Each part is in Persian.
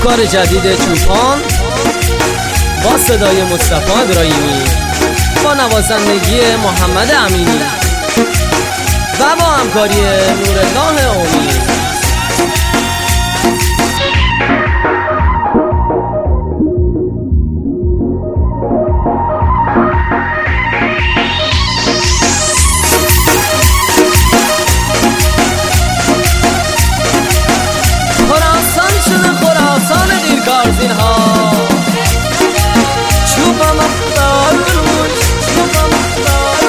کار جدید چوپان با صدای مصطفی ابراهیمی با نوازندگی محمد امینی و با همکاری نورالله امید. خراسان شده خراسان دیرکارزین ها، چوبا مختار روش، چوبا مختار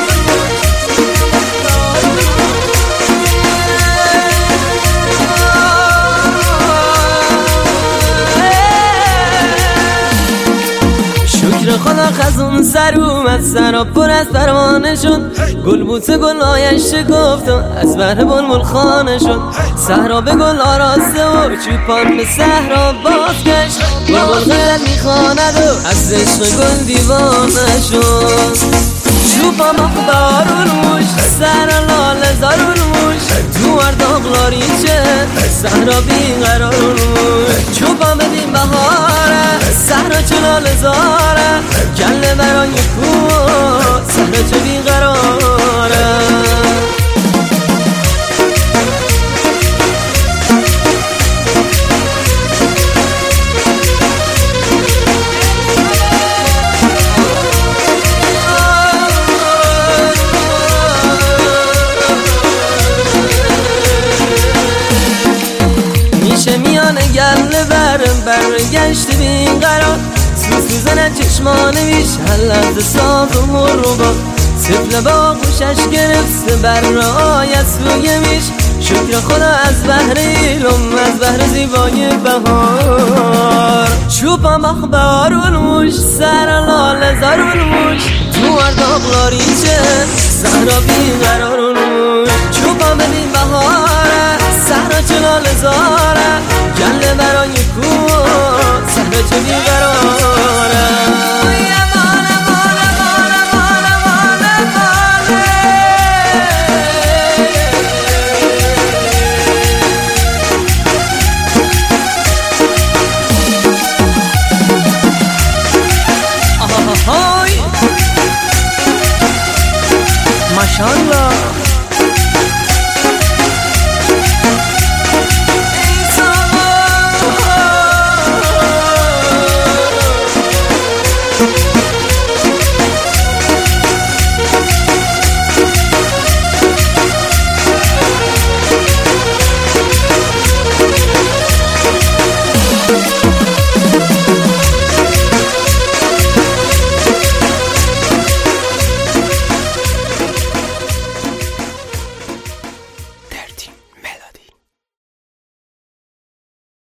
شکر خدا خزون سر اومد، سرا پر از پروانه شد، گل بوته گلایش شکفت و از بهر بلبل خانه شد. صحرا به گل آراسته و چوپان به صحرا بازگشت، بلبل غیرت میخواند و از عشق گل دیوانه شد. چوبا مخبار روش، سر لاله زار روش، تو ارداغلاری چه صحرا بیقرار روش. چوبا بدین بهاره، صحرا چه لاله زاره، گله برای کوه صحرا چه بیقراره. میشه میانه گله برگشت بیقرار، سوزن چشمانه میش هلد صاف و مربا، سفل با خوشش گرفت برای سوی میش. شکر خدا از بحر ایلم، از بحر زیبای بهار. چوبا مخبار روش، سر لاله زار روش، تو ارداغلاری چه صحرا بیقرار روش. چوبا بدین بهاره، صحرا چه لاله زاره، گله برای کوه صحرا چه بیقراره. ماشاءالله